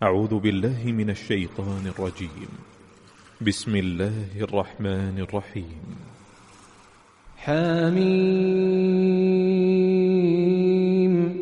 أعوذ بالله من الشيطان الرجيم. بسم الله الرحمن الرحيم. حميم.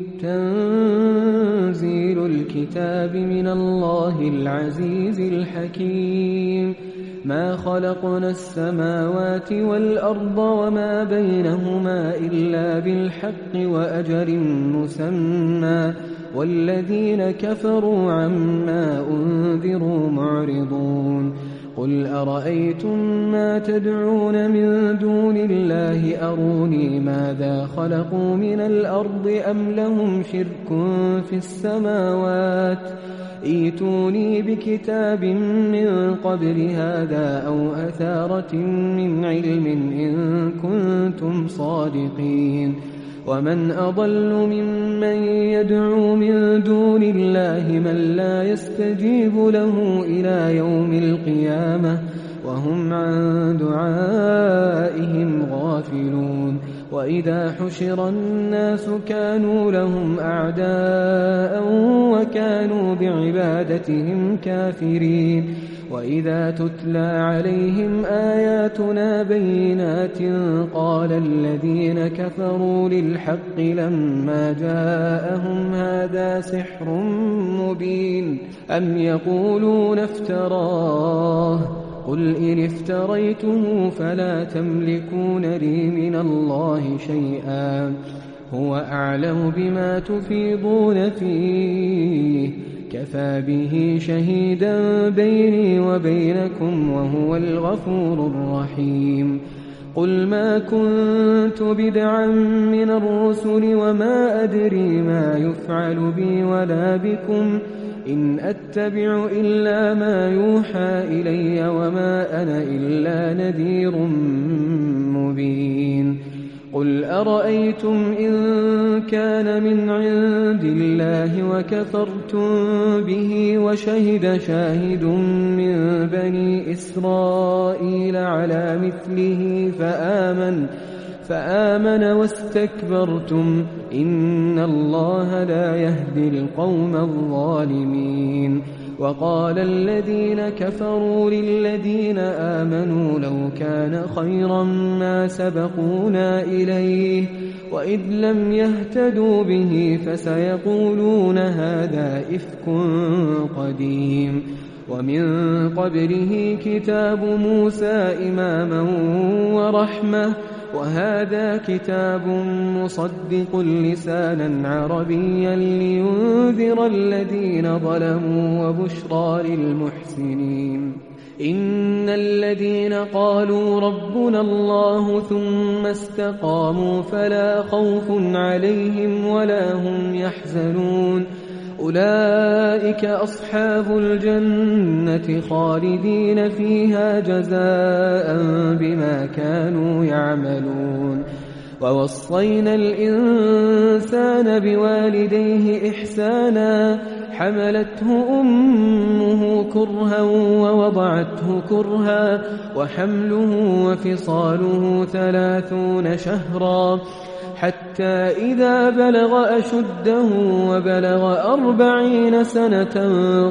تنزيل الكتاب من الله العزيز الحكيم. ما خلقنا السماوات والأرض وما بينهما إلا بالحق وأجل مسمى، والذين كفروا عما أنذروا معرضون. قل أرأيتم ما تدعون من دون الله أروني ماذا خلقوا من الأرض أم لهم شرك في السماوات، ائتوني بكتاب من قبل هذا أو أثارة من علم إن كنتم صادقين. ومن أضل ممن يدعو من دون الله من لا يستجيب له إلى يوم القيامة وهم عن دعائهم غافلون. وإذا حشر الناس كانوا لهم أعداء وكانوا بعبادتهم كافرين. وإذا تتلى عليهم آياتنا بينات قال الذين كفروا للحق لما جاءهم هذا سحر مبين أم يقولون افتراه قل إن افتريته فلا تملكون لي من الله شيئا هو أعلم بما تفيضون فيه كفى به شهيدا بيني وبينكم وهو الغفور الرحيم. قل ما كنت بدعا من الرسل وما أدري ما يفعل بي ولا بكم إن أتبع إلا ما يوحى إلي وما أنا إلا نذير مبين. قل أرأيتم إن كان من عند الله وكفرتم به وشهد شاهد من بني إسرائيل على مثله فآمن واستكبرتم إن الله لا يهدي القوم الظالمين. وقال الذين كفروا للذين آمنوا لو كان خيرا ما سبقونا إليه وإذ لم يهتدوا به فسيقولون هذا إفك قديم. ومن قبله كتاب موسى إماما ورحمة وهذا كتاب مصدق لسانا عربيا لينذر الذين ظلموا وبشرى للمحسنين. إن الذين قالوا ربنا الله ثم استقاموا فلا خوف عليهم ولا هم يحزنون أولئك أصحاب الجنة خالدين فيها جزاء بما كانوا يعملون. ووصينا الإنسان بوالديه إحسانا حملته أمه كرها ووضعته كرها وحمله وفصاله 30 شهرا حتى إذا بلغ أشده وبلغ 40 سنة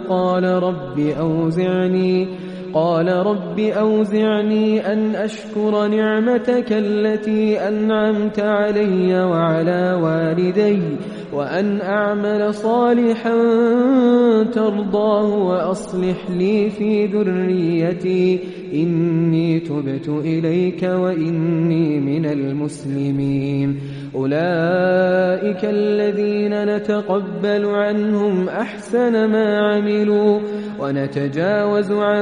قال رب أوزعني أن أشكر نعمتك التي أنعمت علي وعلى والدي وأن أعمل صالحا ترضاه وأصلح لي في ذريتي إني تبت إليك وإني من المسلمين. أولئك الذين نتقبل عنهم أحسن ما عملوا ونتجاوز عن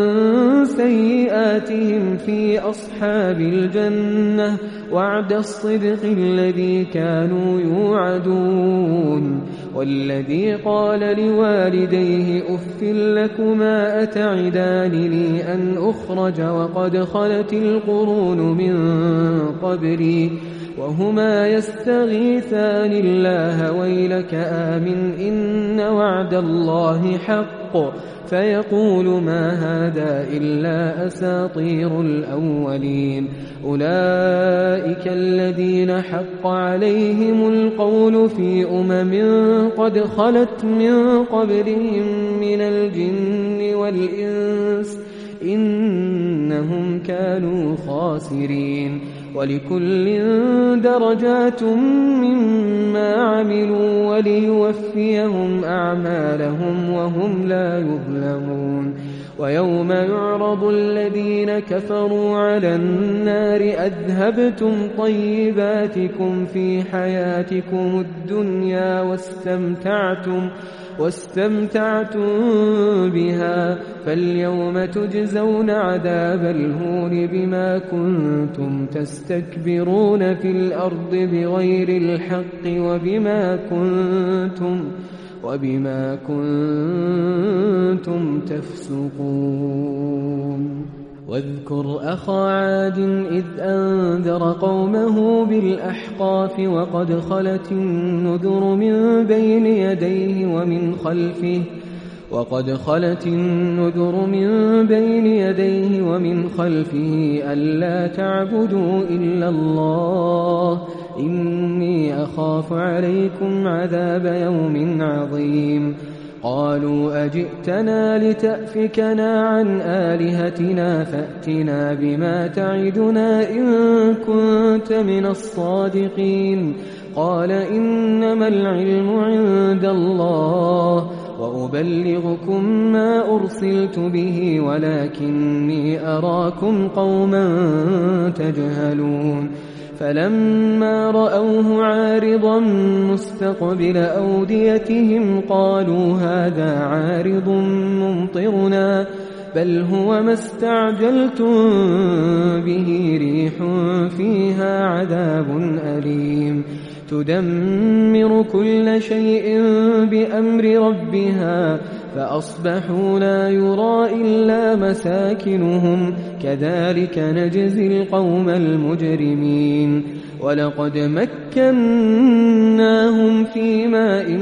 سيئاتهم في أصحاب الجنة وعد الصدق الذي كانوا يوعدون. والذي قال لوالديه أف لكما أتعدانني أن أخرج وقد خلت القرون من قبلي وهما يستغيثان الله ويلك آمن إن وعد الله حق فيقول ما هذا إلا أساطير الأولين أولئك الذين حق عليهم القول في قد خلت من قبلهم من الجن والإنس إنهم كانوا خاسرين ولكل درجات مما عملوا وليوفيهم أعمالهم وهم لا يظلمون ويوم يعرض الذين كفروا على النار أذهبتم طيباتكم في حياتكم الدنيا واستمتعتم بها فاليوم تجزون عذاب الهون بما كنتم تستكبرون في الأرض بغير الحق وبما كنتم تفسقون واذكر أخا عاد إذ أنذر قومه بالأحقاف وقد خلت النذر من بين يديه ومن خلفه ألا تعبدوا إلا الله إني أخاف عليكم عذاب يوم عظيم قالوا أجئتنا لتأفكنا عن آلهتنا فأتنا بما تعدنا إن كنت من الصادقين قال إنما العلم عند الله وأبلغكم ما أرسلت به ولكني أراكم قوما تجهلون فلما رأوه عارضا مستقبل أوديتهم قالوا هذا عارض ممطرنا بل هو ما استعجلتم به ريح فيها عذاب أليم تدمر كل شيء بأمر ربها فأصبحوا لا يرى إلا مساكنهم كذلك نجزي القوم المجرمين ولقد مكناهم في ماء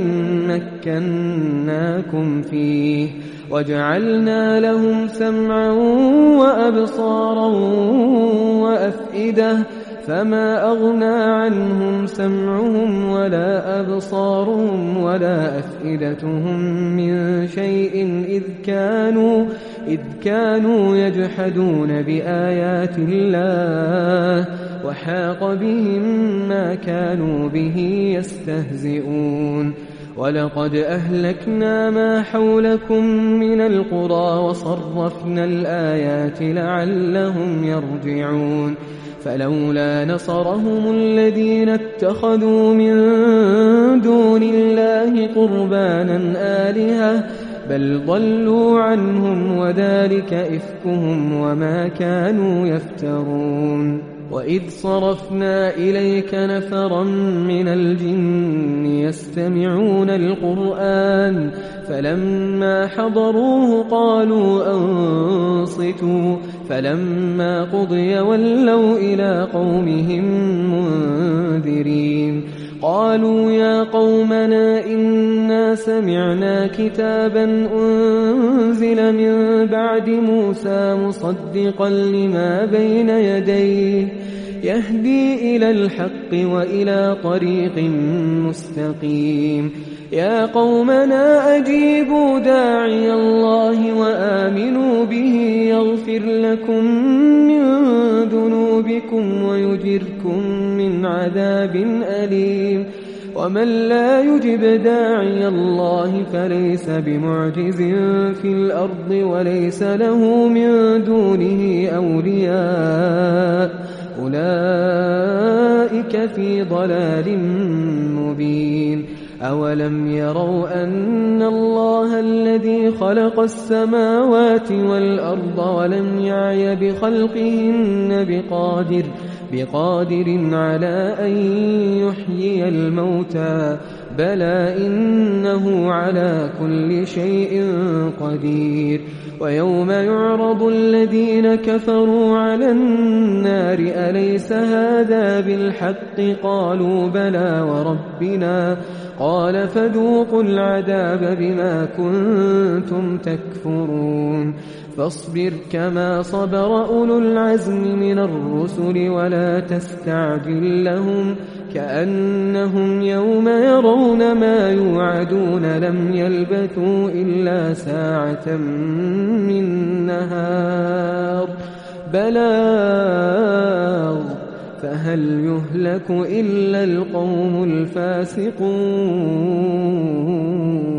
مكناكم فيه وجعلنا لهم سمعا وأبصارا وأفئدة فما أغنى عنهم سمعهم ولا أبصارهم ولا أفئدتهم من شيء إذ كانوا يجحدون بآيات الله وحاق بهم ما كانوا به يستهزئون ولقد أهلكنا ما حولكم من القرى وصرفنا الآيات لعلهم يرجعون فلولا نصرهم الذين اتخذوا من دون الله قربانا آلهة بل ضلوا عنهم وذلك إفكهم وما كانوا يفترون وإذ صرفنا إليك نفرا من الجن يستمعون القرآن فلما حضروه قالوا أنصتوا فلما قضي ولوا إلى قومهم منذرين قالوا يا قومنا إنا سمعنا كتابا أنزل من بعد موسى مصدقا لما بين يديه يهدي إلى الحق وإلى طريق مستقيم يا قومنا أجيبوا داعي الله وآمنوا به يغفر لكم من ذنوبكم ويجركم من عذاب أليم ومن لا يجب داعي الله فليس بمعجز في الأرض وليس له من دونه أولياء أولئك في ضلال مبين أولم يروا أن الله الذي خلق السماوات والأرض ولم يعي بخلقهن بقادر على أن يحيي الموتى بلى إنه على كل شيء قدير ويوم يعرض الذين كفروا على النار أليس هذا بالحق قالوا بلى وربنا قال فذوقوا العذاب بما كنتم تكفرون فاصبر كما صبر أولو العزم من الرسل ولا تستعجل لهم كأنهم يوم يرون ما يوعدون لم يلبثوا إلا ساعة من نهار بلاغ فهل يهلك إلا القوم الفاسقون